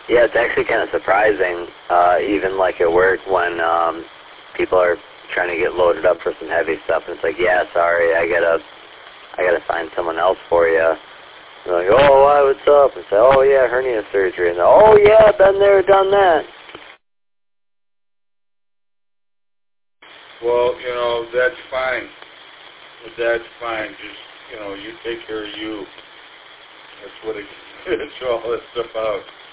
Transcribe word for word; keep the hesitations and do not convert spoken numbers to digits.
Yeah, it's actually kind of surprising, uh, even like at work when um, people are trying to get loaded up for some heavy stuff, and it's like, yeah, sorry, I gotta, I gotta find someone else for you. They're like, oh, why, what's up? And say, oh yeah, hernia surgery, and they're, oh yeah, been there, done that. Well, you know, that's fine. That's fine. Just, you know, you take care of you. That's what it, it's all it's about.